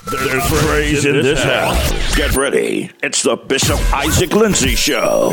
There's praise in this house. Get ready. It's the Bishop Isaac Lindsey Show.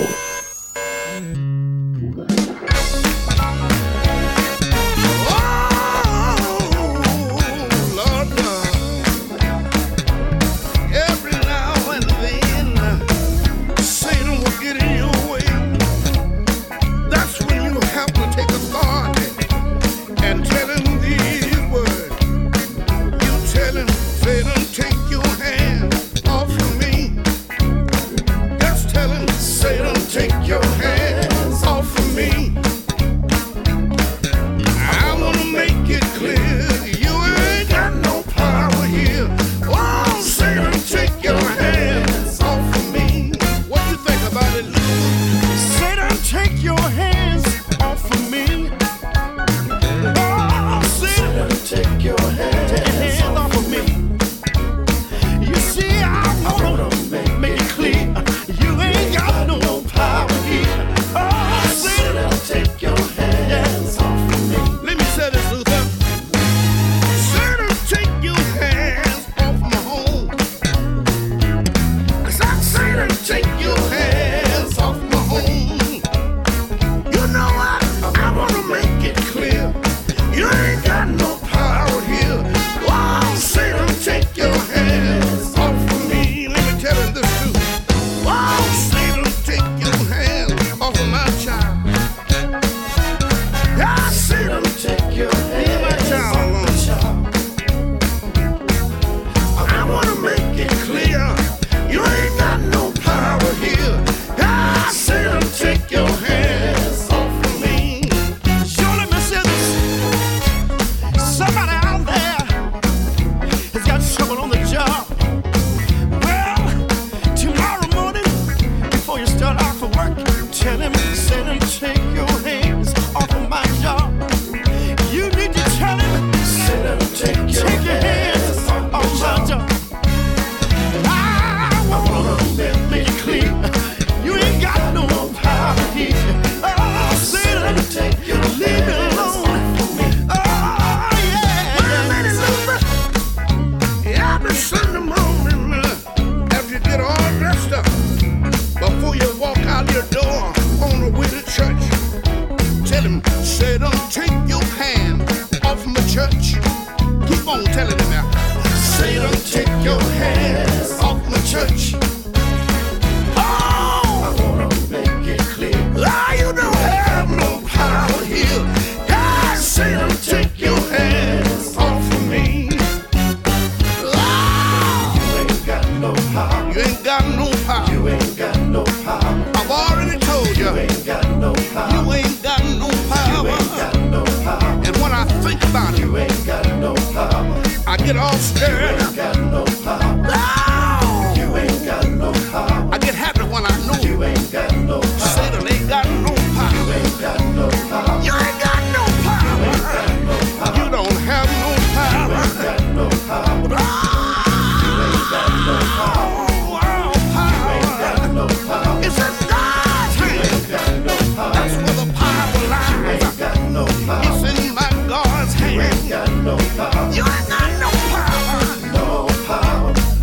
You ain't got no power. No power.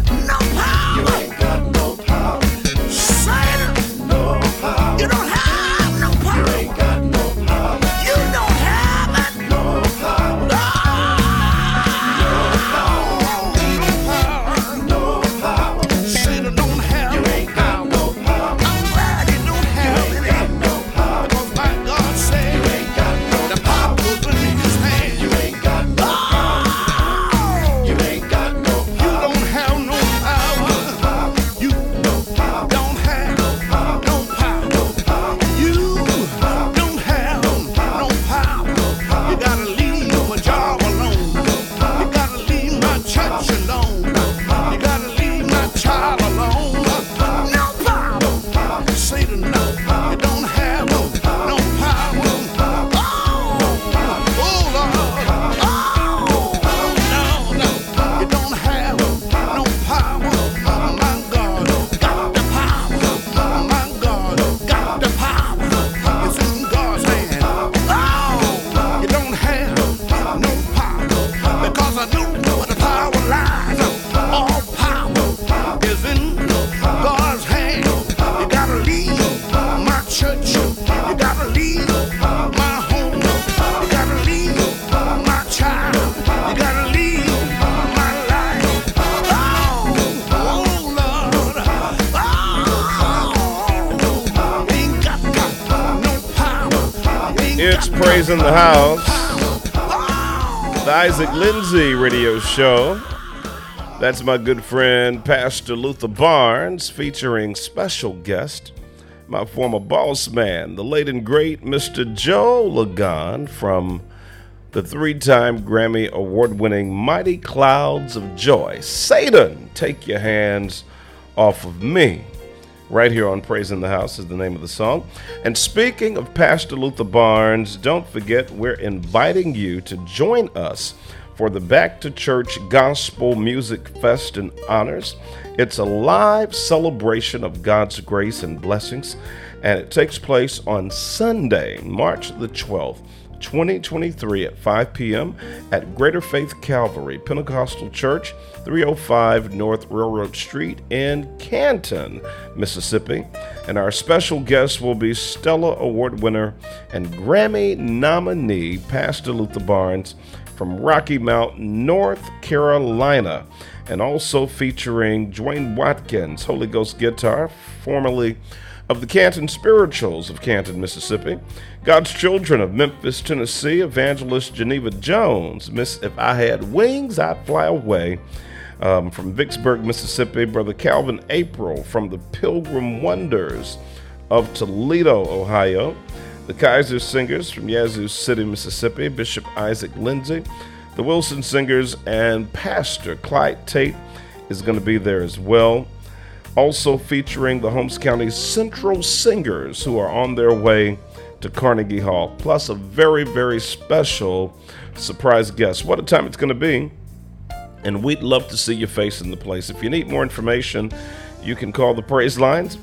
It's Praise in the House, the Isaac Lindsay radio show. That's my good friend, Pastor Luther Barnes, featuring special guest, my former boss man, the late and great Mr. Joe Ligon from the 3-time Grammy award-winning Mighty Clouds of Joy. Satan, take your hands off of me. Right here on Praise in the House is the name of the song. And speaking of Pastor Luther Barnes, don't forget we're inviting you to join us for the Back to Church Gospel Music Fest and Honors. It's a live celebration of God's grace and blessings, and it takes place on Sunday, March the 12th, 2023 at 5 p.m. at Greater Faith Calvary Pentecostal Church, 305 North Railroad Street in Canton, Mississippi. And our special guest will be Stella Award winner and Grammy nominee Pastor Luther Barnes from Rocky Mount, North Carolina. And also featuring Dwayne Watkins, Holy Ghost guitar, formerly of the Canton Spirituals of Canton, Mississippi. God's Children of Memphis, Tennessee, Evangelist Geneva Jones. Miss If I Had Wings, I'd Fly Away. From Vicksburg, Mississippi, Brother Calvin April from the Pilgrim Wonders of Toledo, Ohio. The Kaiser Singers from Yazoo City, Mississippi, Bishop Isaac Lindsay. The Wilson Singers and Pastor Clyde Tate is going to be there as well. Also featuring the Holmes County Central Singers, who are on their way to Carnegie Hall, plus a very, very special surprise guest. What a time it's going to be, and we'd love to see your face in the place. If you need more information, you can call the praise lines,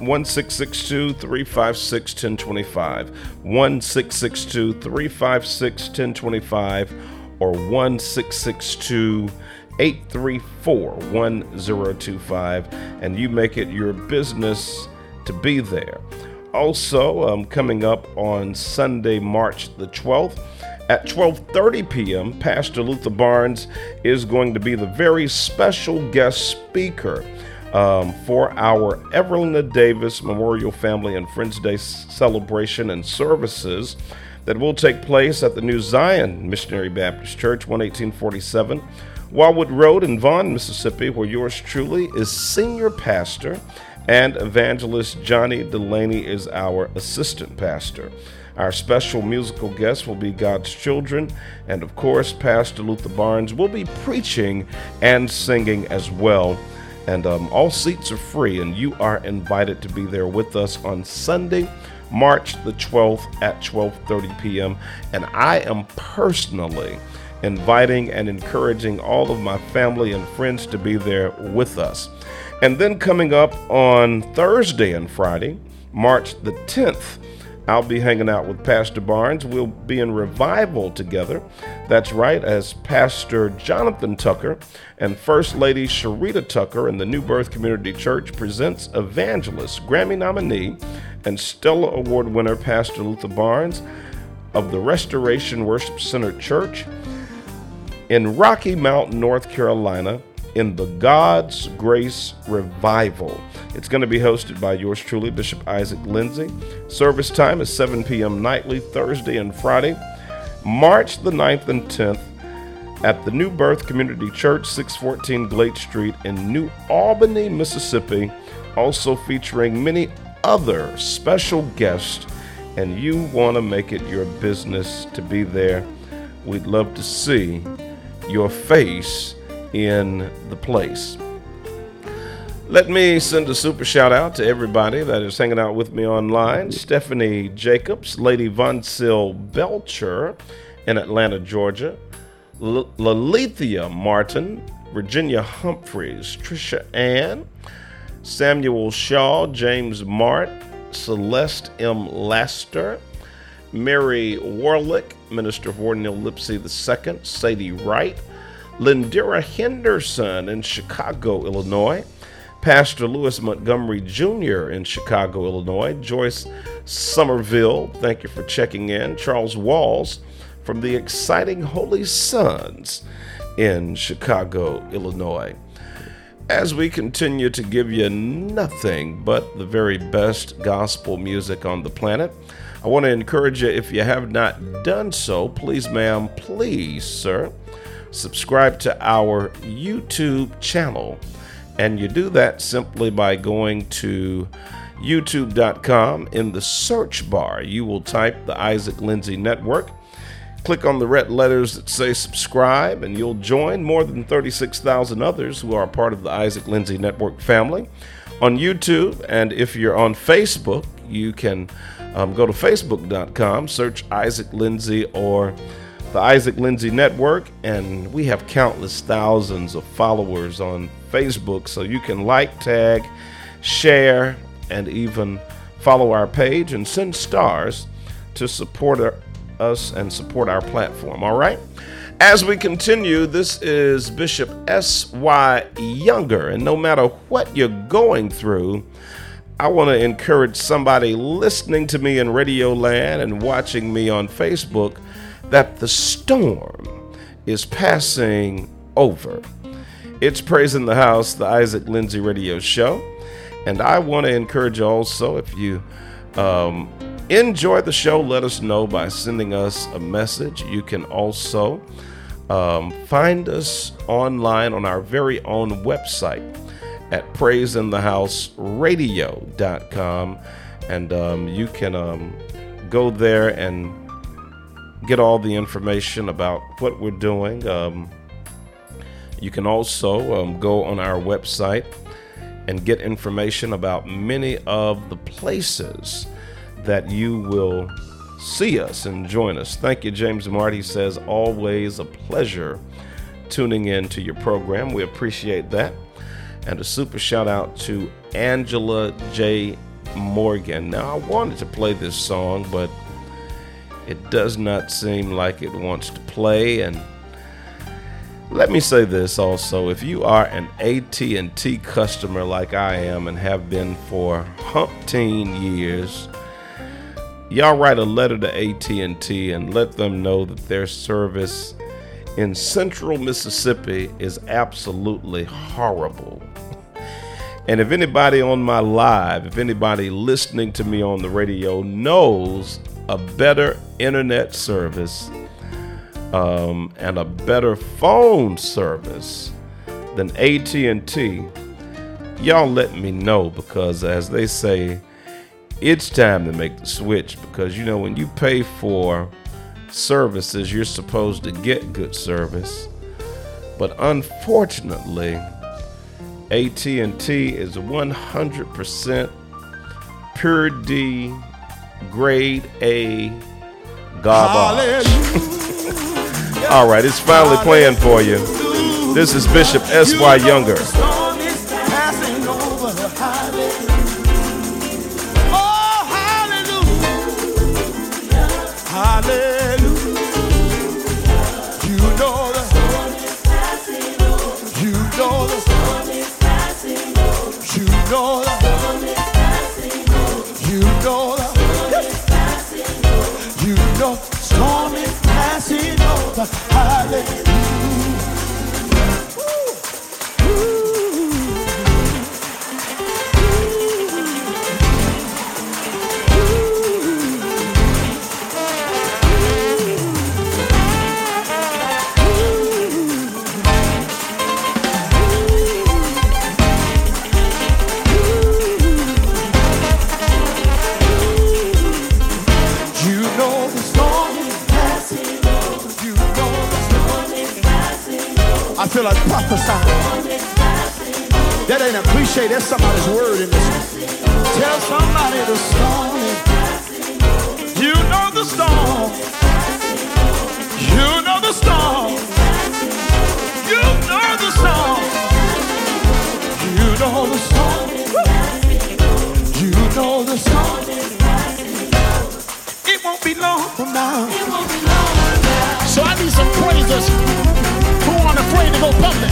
1-662-356-1025, 1-662-356-1025, or 1-662-834-1025, and you make it your business to be there. Also, coming up on Sunday, March the 12th, at 12:30 p.m., Pastor Luther Barnes is going to be the very special guest speaker for our Evelina Davis Memorial Family and Friends Day celebration and services that will take place at the New Zion Missionary Baptist Church, 11847 Wildwood Road in Vaughn, Mississippi, where yours truly is senior pastor and evangelist Johnny Delaney is our assistant pastor. Our special musical guest will be God's Children, and of course, Pastor Luther Barnes will be preaching and singing as well. And all seats are free, and you are invited to be there with us on Sunday, March the 12th at 12:30 p.m. And I am personally inviting and encouraging all of my family and friends to be there with us. And then coming up on Thursday and Friday, March the 10th, I'll be hanging out with Pastor Barnes. We'll be in revival together. That's right, as Pastor Jonathan Tucker and First Lady Sharita Tucker in the New Birth Community Church presents evangelist, Grammy nominee, and Stella Award winner Pastor Luther Barnes of the Restoration Worship Center Church in Rocky Mount, North Carolina, in the God's Grace Revival. It's going to be hosted by yours truly, Bishop Isaac Lindsay. Service time is 7 p.m. nightly, Thursday and Friday, March the 9th and 10th at the New Birth Community Church, 614 Glade Street in New Albany, Mississippi, also featuring many other special guests, and you want to make it your business to be there. We'd love to see your face in the place. Let me send a super shout out to everybody that is hanging out with me online. Stephanie Jacobs, Lady Von Sil Belcher in Atlanta, Georgia. Lalithia Martin, Virginia Humphreys, Trisha Ann, Samuel Shaw, James Mart, Celeste M. Laster, Mary Warlick, Minister of War Neil Lipsey II, Sadie Wright, Lindira Henderson in Chicago, Illinois, Pastor Lewis Montgomery Jr. in Chicago, Illinois, Joyce Somerville, thank you for checking in, Charles Walls from the Exciting Holy Sons in Chicago, Illinois. As we continue to give you nothing but the very best gospel music on the planet, I want to encourage you, if you have not done so, please, ma'am, please, sir, subscribe to our YouTube channel. And you do that simply by going to youtube.com. In the search bar, you will type the Isaac Lindsay Network. Click on the red letters that say subscribe, and you'll join more than 36,000 others who are part of the Isaac Lindsay Network family on YouTube. And if you're on Facebook, you can go to facebook.com, search Isaac Lindsay or the Isaac Lindsay Network, and we have countless thousands of followers on Facebook, so you can like, tag, share, and even follow our page and send stars to support us and support our platform. All right? As we continue, this is Bishop S.Y. Younger, and no matter what you're going through, I want to encourage somebody listening to me in Radio Land and watching me on Facebook that the storm is passing over. It's Praise in the House, the Isaac Lindsay Radio Show. And I want to encourage you also, if you enjoy the show, let us know by sending us a message. You can also find us online on our very own website at praiseinthehouseradio.com. And you can go there and get all the information about what we're doing. You can also go on our website and get information about many of the places that you will see us and join us. Thank you, James Marty says, always a pleasure tuning in to your program. We appreciate that. And a super shout out to Angela J. Morgan. Now, I wanted to play this song, but it does not seem like it wants to play. And let me say this also. If you are an AT&T customer like I am and have been for umpteen years, y'all write a letter to AT&T and let them know that their service in central Mississippi is absolutely horrible. And if anybody on my live, if anybody listening to me on the radio knows a better internet service and a better phone service than AT&T, y'all let me know, because as they say, it's time to make the switch. Because, you know, when you pay for services, you're supposed to get good service. But unfortunately, AT&T is 100% pure D, grade A garbage. All right, it's finally playing for you. This is Bishop S.Y. Younger. Storm is passing over. Hallelujah. I feel like prophesying. That ain't a cliche. That's somebody's word in this. Tell somebody the storm is passing. You know the storm. You know the storm. You know the storm. You know the storm. You know the storm. It won't be long from now. So I need some praisers who aren't afraid to go public.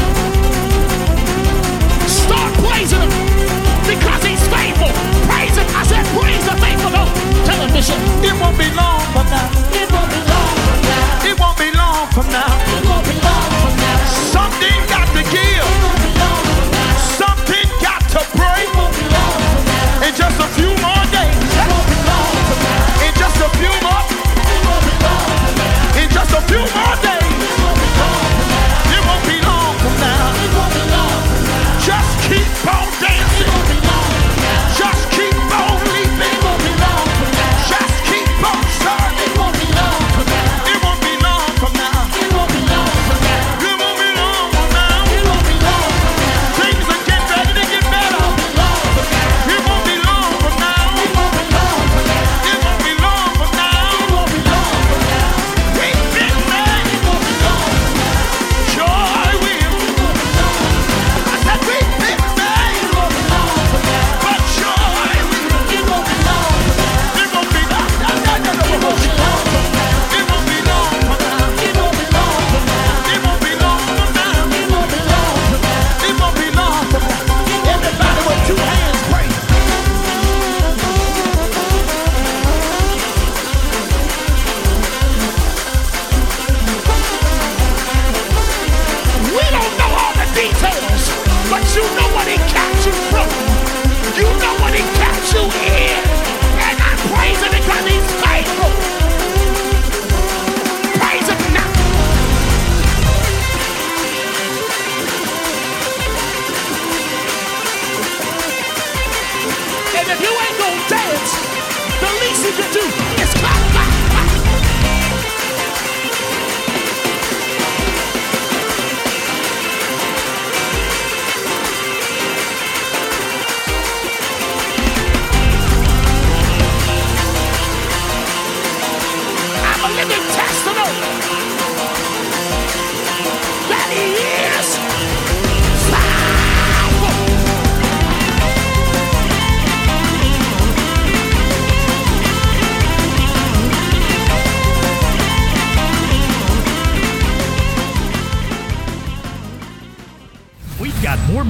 Start praising him because he's faithful. Praise him. I said praise the faithful. No, tell him, Bishop, it won't be long from now. It won't be long from now. It won't be long from now. It won't be long from now. Something got to give. It won't be long from now. Something got to break. It won't be long from now. In just a few more days. It won't be long from now. In just a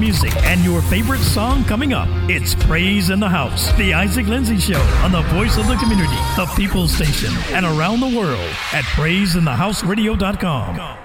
music, and your favorite song coming up. It's Praise in the House, the Isaac Lindsay Show on the voice of the community, the People's Station, and around the world at praiseinthehouseradio.com.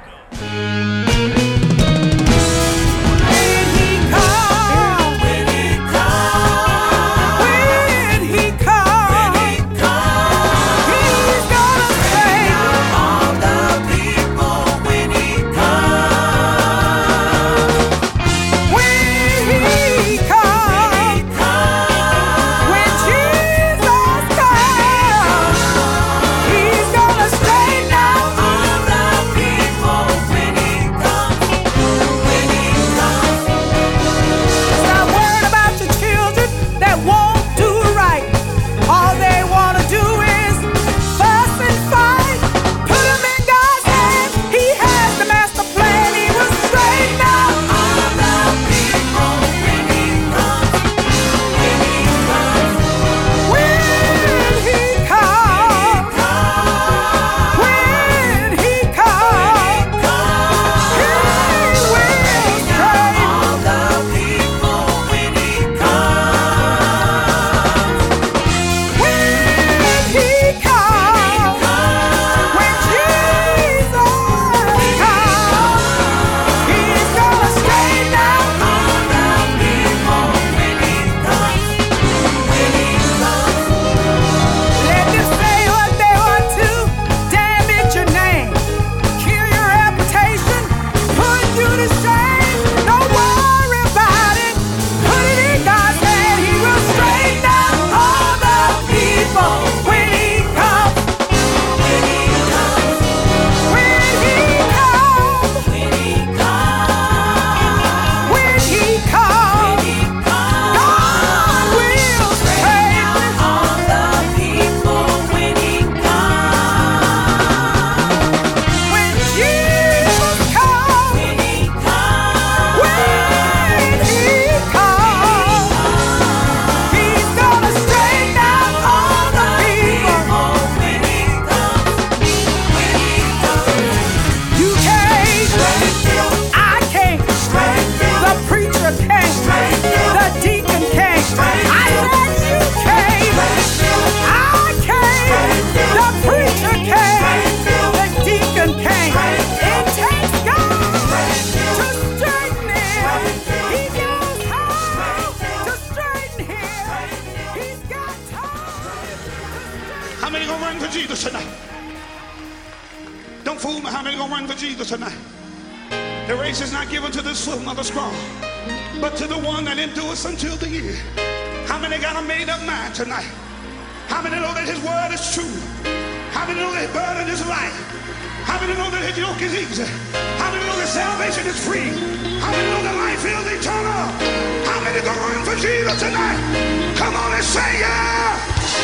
Until the end. How many got a made up mind tonight? How many know that his word is true? How many know that his burden is light? How many know that his yoke is easy? How many know that salvation is free? How many know that life is eternal? How many gonna run for Jesus tonight? Come on and say yeah!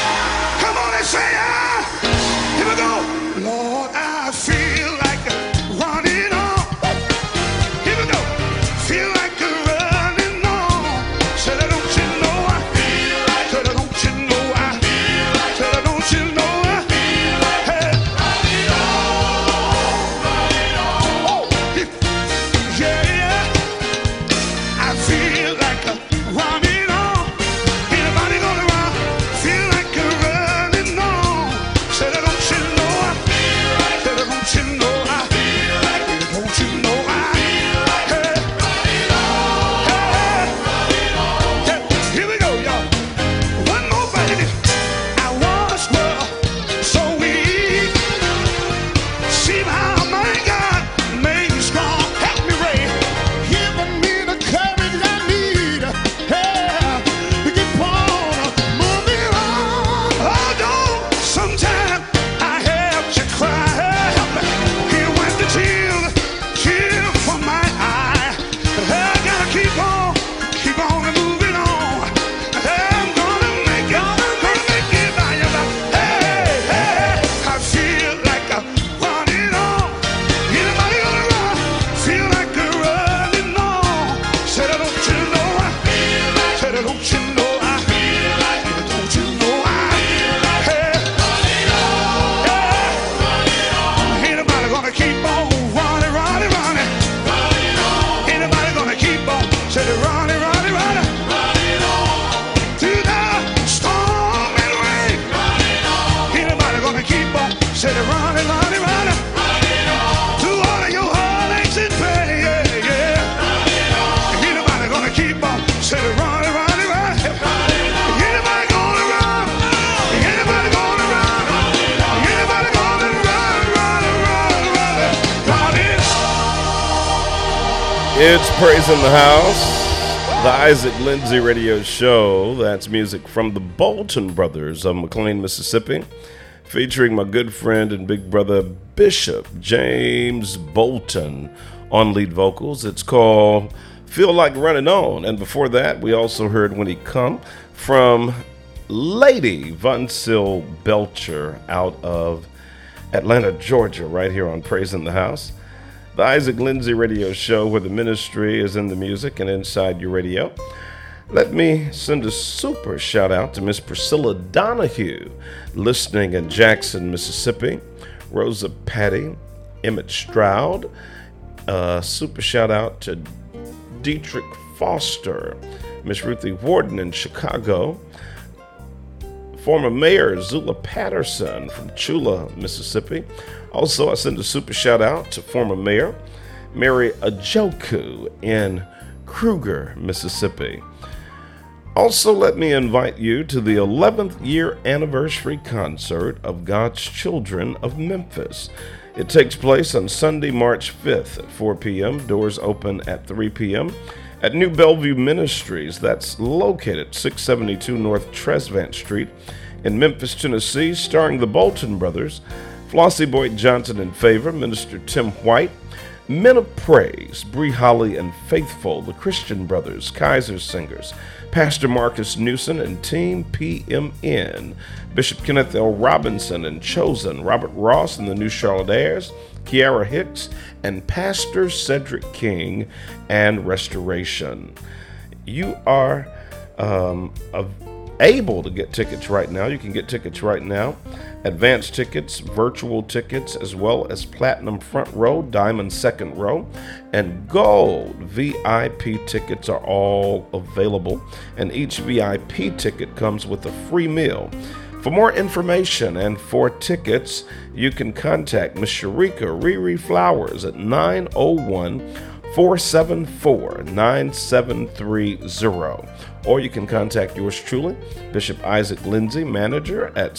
Come on and say yeah! Here we go. Lord, I feel like running on. Here we go. Feel like you It's Praise in the House, the Isaac Lindsay Radio Show. That's music from the Bolton Brothers of McLean, Mississippi, featuring my good friend and big brother Bishop James Bolton on lead vocals. It's called Feel Like Running On. And before that, we also heard When He Come from Lady Von Sil Belcher out of Atlanta, Georgia, right here on Praise in the House. The Isaac Lindsay Radio Show, where the ministry is in the music and inside your radio. Let me send a super shout out to Miss Priscilla Donahue, listening in Jackson, Mississippi. Rosa Patty, Emmett Stroud. Super shout out to Dietrich Foster, Miss Ruthie Warden in Chicago. Former Mayor Zula Patterson from Chula, Mississippi. Also, I send a super shout out to former Mayor Mary Ajoku in Kruger, Mississippi. Also, let me invite you to the 11th year anniversary concert of God's Children of Memphis. It takes place on Sunday, March 5th at 4 p.m. Doors open at 3 p.m. at New Bellevue Ministries. That's located 672 North Tresvant Street in Memphis, Tennessee, starring the Bolton Brothers, Flossie Boyd Johnson in Favor, Minister Tim White, Men of Praise, Bree Holly and Faithful, the Christian Brothers, Kaiser Singers, Pastor Marcus Newson and Team PMN, Bishop Kenneth L. Robinson and Chosen, Robert Ross and the New Charlotte Heirs, Kiara Hicks, and Pastor Cedric King and Restoration. You are able to get tickets right now. You can get tickets right now. Advanced tickets, virtual tickets, as well as platinum front row, diamond second row, and gold VIP tickets are all available. And each VIP ticket comes with a free meal. For more information and for tickets, you can contact Miss Sharika Riri Flowers at 901-474-9730. Or you can contact yours truly, Bishop Isaac Lindsay, manager, at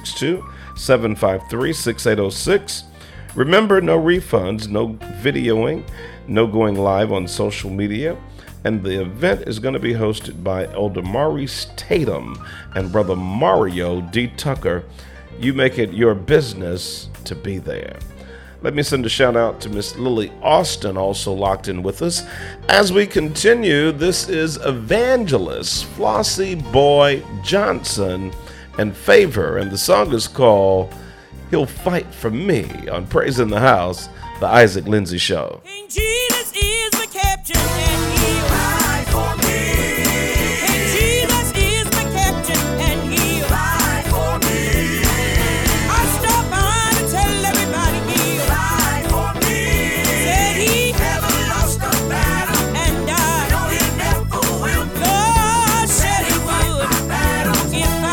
662-753-6806. Remember, no refunds, no videoing, no going live on social media. And the event is going to be hosted by Elder Maurice Tatum and Brother Mario D. Tucker. You make it your business to be there. Let me send a shout out to Miss Lily Austin, also locked in with us. As we continue, this is Evangelist Flossie Boyd Johnson and Favor, and the song is called He'll Fight for Me on Praise in the House, the Isaac Lindsay Show. King Jesus is my captain and he'll fight for me. King Jesus is my captain and he'll fight for me. I stop by to tell everybody he'll fight for me. Said he never lost a battle and I know he never will. God said he would if I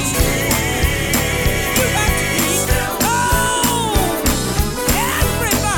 you got to be everybody.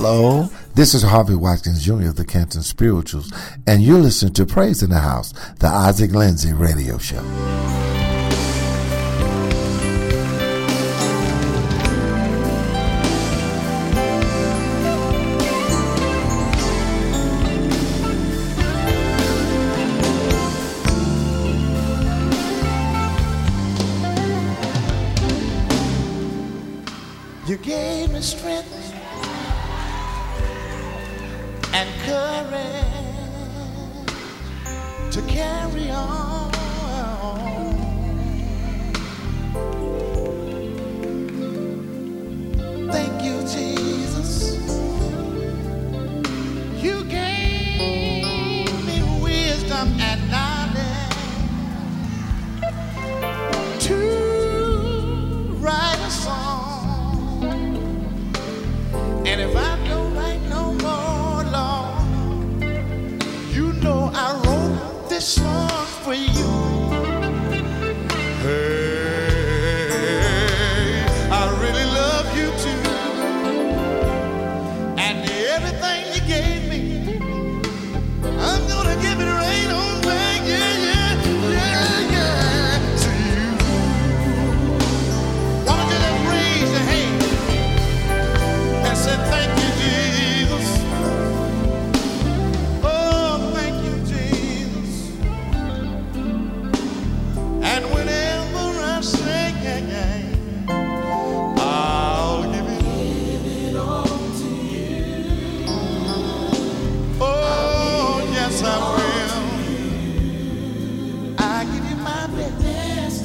Hello, this is Harvey Watkins Jr. of the Canton Spirituals, and you're listening to Praise in the House, the Isaac Lindsay Radio Show. You gave me strength and courage to carry on. Thank you, Jesus. You gave me wisdom and knowledge to write a song. And if I don't write no more, Lord, you know I wrote this song for you. Hey, I really love you too. And everything you gave me, I'm gonna give it right on back, yeah, to you. Why don't you just raise your hand and say thank you, Jesus. Oh, thank you, Jesus. And whenever I sing, I'll give it all to you. Oh, yes, I will. I give you my best.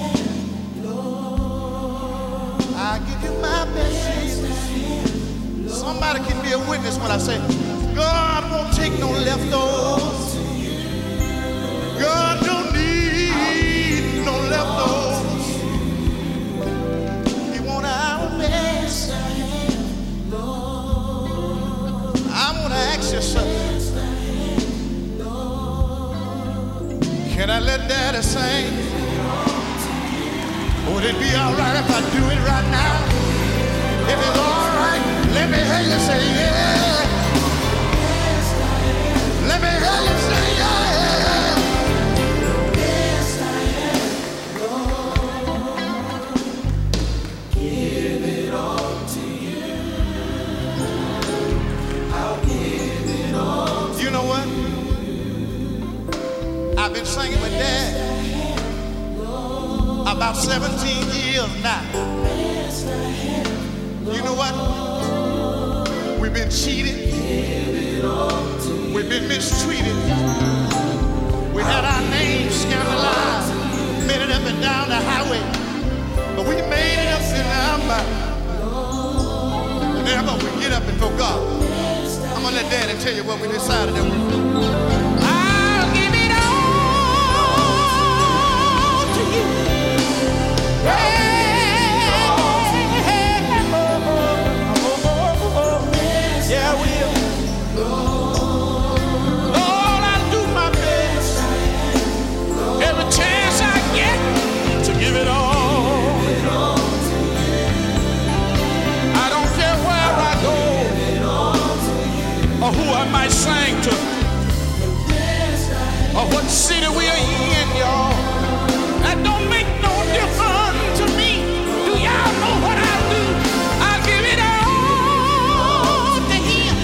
I give you my best, Jesus. Somebody can be a witness when I say, God won't take no leftovers. God don't need no leftovers. He want our best. I want to ask you something. Can I let Daddy sing? Would it be all right if I do it right now? If it's all right, let me hear you say yeah. Let me hear you say yeah. Yes, I am, Lord. Give it all to you. I'll give it all to you. You know what? I've been singing with Dad about 17 years now. You know what? We've been cheated. We've been mistreated. We had our names scandalized, made it up and down the highway. But we made it up in our mind. Whenever we get up before God, I'm going to let Daddy tell you what we decided that we do. I'll give it all to you. Yeah, I will. Lord, I'll do my best. Every chance I get to give it all. I don't care where I go or who I might sing to or what city we are in, y'all. That don't make no difference to me. Do y'all know what I'll do? I'll give it all to Him.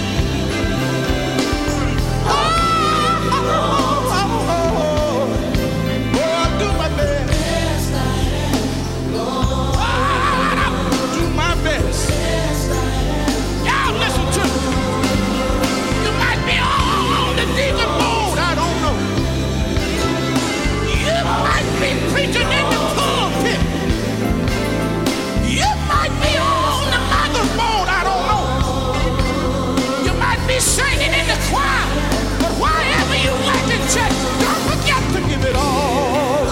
I'll do my best. I'll do my best. Y'all listen to me. You might be on the deeper mode. I don't know. You might be preaching in the pulpit. You might be on the microphone. I don't know. You might be singing in the choir. But wherever you like to check, don't forget to give it all.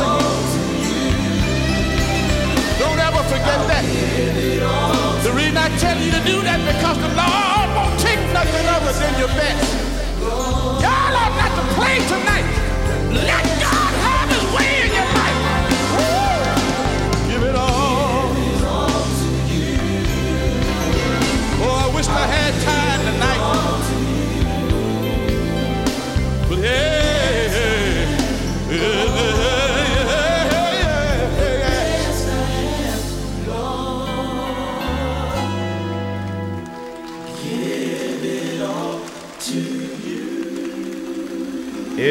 Don't ever forget that. The reason I tell you to do that because the Lord won't take nothing other than your best. Y'all ought not to play tonight. Let God have His way in your life. Woo! Give it all. Oh, I wish I had time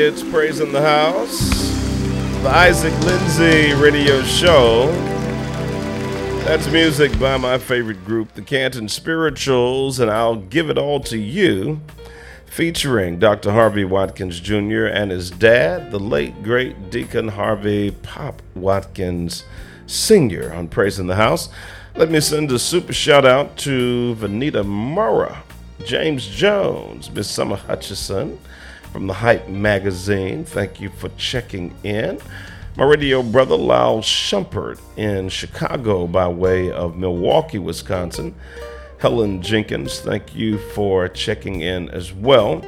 It's Praise in the House, the Isaac Lindsay radio show. That's music by my favorite group, the Canton Spirituals, and I'll Give It All to You, featuring Dr. Harvey Watkins Jr. and his dad, the late, great Deacon Harvey Pop Watkins Sr. on Praise in the House. Let me send a super shout out to Vanita Murrah, James Jones, Miss Summer Hutchison from the Hype magazine. Thank you for checking in. My radio brother Lyle Shumpert in Chicago by way of Milwaukee, Wisconsin. Helen Jenkins, thank you for checking in as well.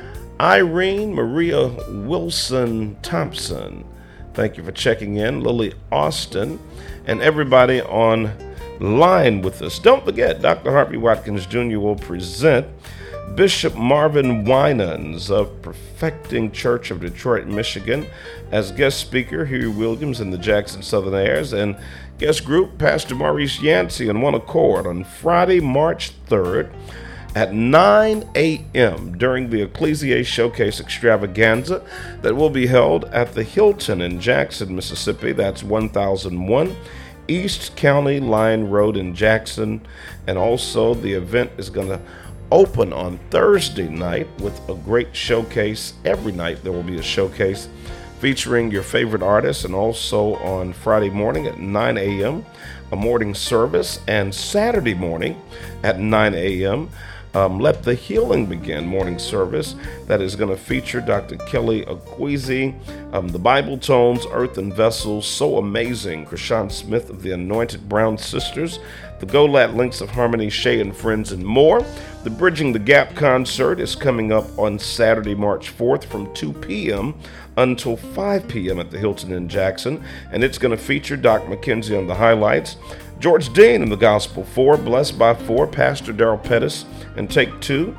Irene Maria Wilson Thompson, thank you for checking in. Lily Austin, and everybody on line with us. Don't forget, Dr. Harvey Watkins Jr. will present Bishop Marvin Winans of Perfecting Church of Detroit, Michigan, as guest speaker, Huey Williams and the Jackson Southern Airs, and guest group, Pastor Maurice Yancey in one accord on Friday, March 3rd at 9 a.m. during the Ecclesia Showcase Extravaganza that will be held at the Hilton in Jackson, Mississippi. That's 1001 East County Line Road in Jackson. And also the event is going to open on Thursday night with a great showcase. Every night there will be a showcase featuring your favorite artists, and also on Friday morning at 9 a.m. a morning service, and Saturday morning at 9 a.m. Let the Healing Begin morning service that is going to feature Dr. Kelly Akwizi, the Bible Tones, Earthen Vessels, So Amazing, Krishan Smith of the Anointed Brown Sisters, the Golat Links of Harmony, Shay and Friends, and more. The Bridging the Gap concert is coming up on Saturday, March 4th from 2 p.m. until 5 p.m. at the Hilton in Jackson, and it's going to feature Doc McKenzie on the highlights, George Dean in the Gospel 4, Blessed by 4, Pastor Darrell Pettis and Take 2.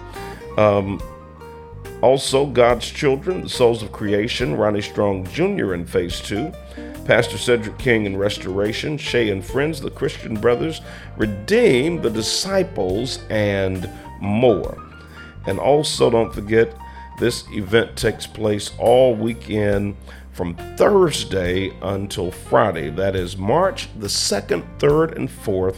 Also, God's Children, The Souls of Creation, Ronnie Strong Jr. in Phase 2. Pastor Cedric King in Restoration, Shay and Friends, The Christian Brothers, Redeem, The Disciples, and more. And also, don't forget, this event takes place all weekend from Thursday until Friday. That is March the 2nd, 3rd, and 4th,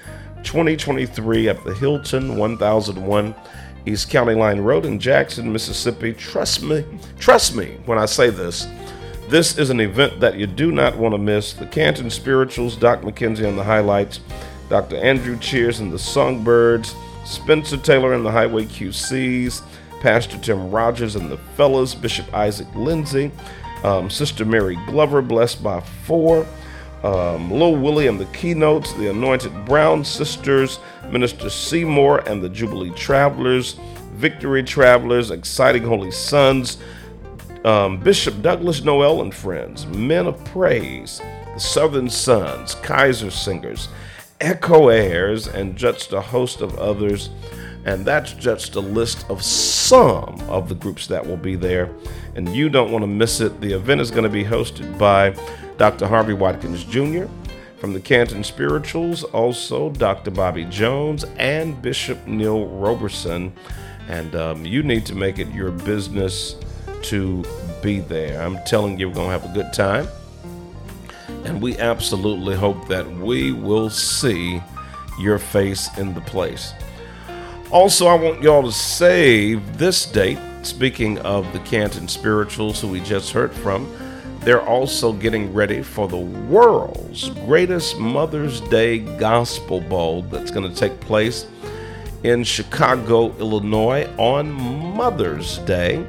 2023 at the Hilton, 1001 East County Line Road in Jackson, Mississippi. Trust me when I say this. This is an event that you do not want to miss. The Canton Spirituals, Doc McKenzie on the highlights, Dr. Andrew Cheers and the Songbirds, Spencer Taylor and the Highway QCs, Pastor Tim Rogers and the Fellas, Bishop Isaac Lindsay, Sister Mary Glover, Blessed by 4, Lil Willie and the Keynotes, the Anointed Brown Sisters, Minister Seymour and the Jubilee Travelers, Victory Travelers, Exciting Holy Sons, Bishop Douglas Noel and Friends, Men of Praise, the Southern Sons, Kaiser Singers, Echo Airs, and just a host of others. And that's just a list of some of the groups that will be there, and you don't want to miss it. The event is going to be hosted by Dr. Harvey Watkins Jr. from the Canton Spirituals, also Dr. Bobby Jones and Bishop Neil Roberson, and you need to make it your business to be there. I'm telling you, we're going to have a good time, and we absolutely hope that we will see your face in the place. Also, I want y'all to save this date. Speaking of the Canton Spirituals, who we just heard from, they're also getting ready for the world's greatest Mother's Day Gospel Bowl that's going to take place in Chicago, Illinois on Mother's Day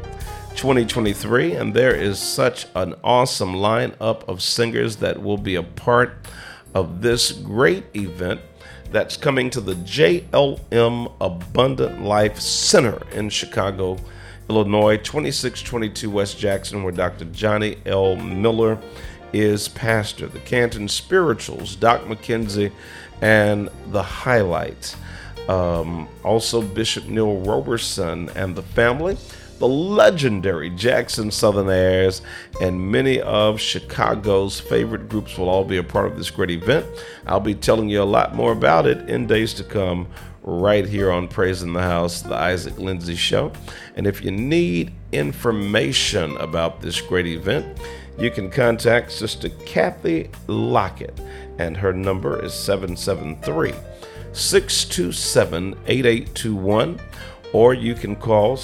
2023. And there is such an awesome lineup of singers that will be a part of this great event that's coming to the JLM Abundant Life Center in Chicago, Illinois, 2622 West Jackson, where Dr. Johnny L. Miller is pastor. The Canton Spirituals, Doc McKenzie, and the highlights. Also, Bishop Neil Roberson and the family the legendary Jackson Southernaires, and many of Chicago's favorite groups will all be a part of this great event. I'll be telling you a lot more about it in days to come right here on Praise in the House, the Isaac Lindsay Show. And if you need information about this great event, you can contact Sister Kathy Lockett, and her number is 773-627-8821, or you can call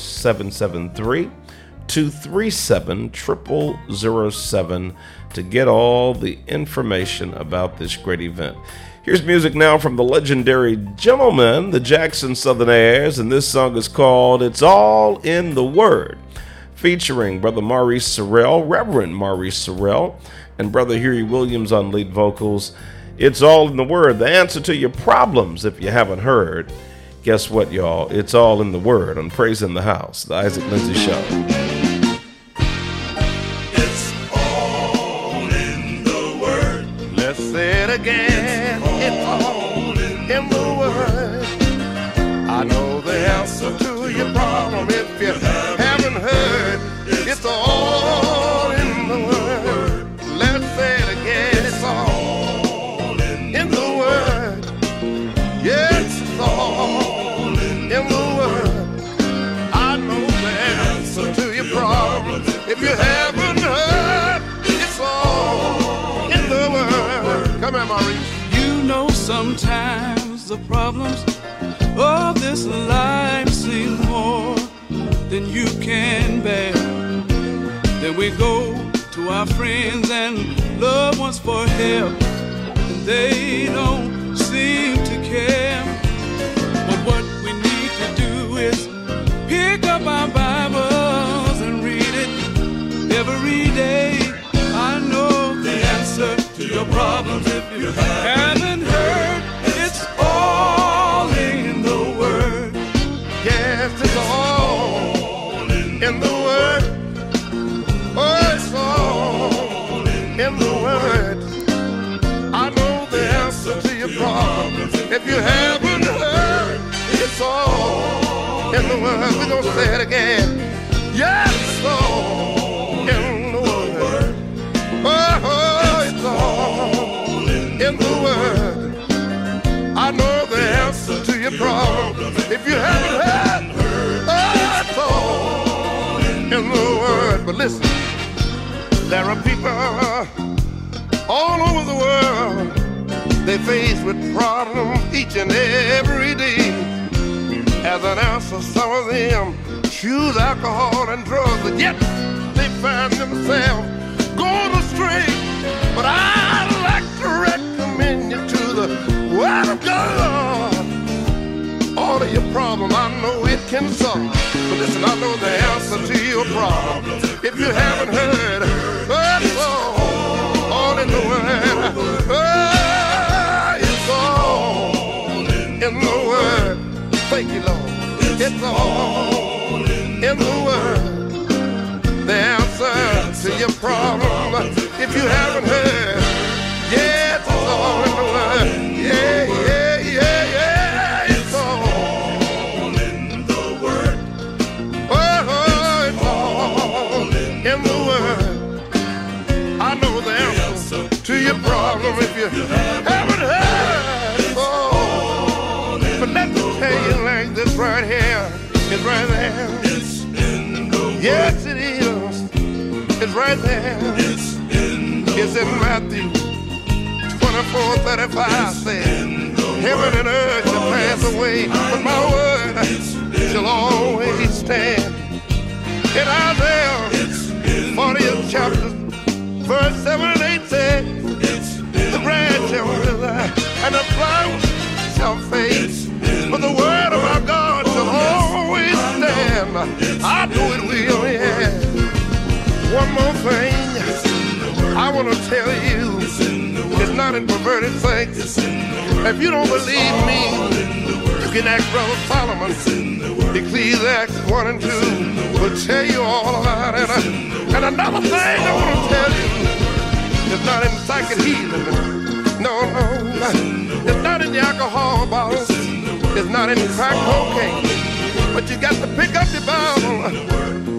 773-237-0007 to get all the information about this great event. Here's music now from the legendary gentlemen, the Jackson Southernaires, and this song is called It's All in the Word, featuring Brother Maurice Sorrell, Reverend Maurice Sorrell, and Brother Huey Williams on lead vocals. It's all in the Word, the answer to your problems if you haven't heard. Guess what, y'all? It's all in the Word on Praise in the House, the Isaac Lindsay Show. It's all in the Word. Let's say it again. It's all in the Word. I know the answer to your problem if you haven't heard. It's all in the Word. Let's say it again. It's all in the Word. Yes, it's all in the Word. I know the answer to your problem if you haven't heard. It's all in the Word. Come here, Maurice. You know sometimes the problems of this life seem more than you can bear. Then we go to our friends and loved ones for help, and they don't seem to care. But what we need to do is pick up our Bibles and read it every day. I know the answer to your problems if you haven't heard. It's all in the Word. Yes, it's all in the Word. Oh, it's all in the Word. I know the answer to your problems if you haven't heard. It's all in the Word. We're going to say it again. Yes, it's all in the Word. Oh, it's all in the Word. I know the answer to your problem if you haven't heard. Oh, it's all in the Word. But listen, there are people all over the world. They face with problems each and every day. As an answer, some of them choose alcohol and drugs, but yet they find themselves going astray. But I'd like to recommend you to the Word of God. All of your problems, I know it can solve. But listen, I know the answer to your problem if you haven't heard. It's all in the Word. It's all in the Word. Thank you, Lord. It's all in the Word. The answer to your problem if you haven't heard. Yeah, it's all in the Word. Yeah, yeah, yeah, yeah. It's all in the Word. Oh, it's all in the Word. I know the answer to your problem if you haven't heard. Oh, but let me tell you like this right here. It's right there. It's in the Word. Yes, it is. It's right there. It's in Matthew 24:35 says, heaven and earth shall pass away, but my word shall always stand. In Isaiah 40th chapter, verse 7 and 8 says, the grass shall wither and the flowers shall fade, but the word of our God shall always stand. I know it will, yeah. One more thing I want to tell you, it's not in perverted things. If you don't believe me, you can ask Brother Solomon. Ecclesiastes 1 and 2 will tell you all about it. And another thing I want to tell you, it's not in psychic healing. No, it's not in the alcohol bottles. It's not in crack cocaine. But you got to pick up your Bible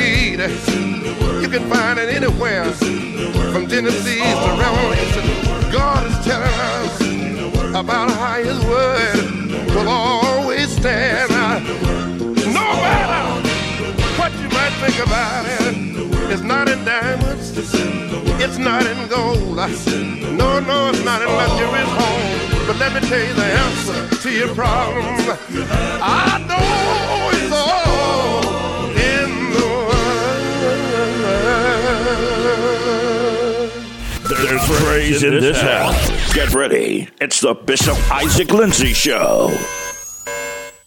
read. You can find it anywhere, from Genesis to Revelation. God is telling us about how His word will always stand. No matter what you might think about it, it's not in diamonds, it's not in gold. No, it's not in luxury's home. But let me tell you the answer to your problem. I know it's all in the word. There's praise in this house. Get ready. It's the Bishop Isaac Lindsey Show.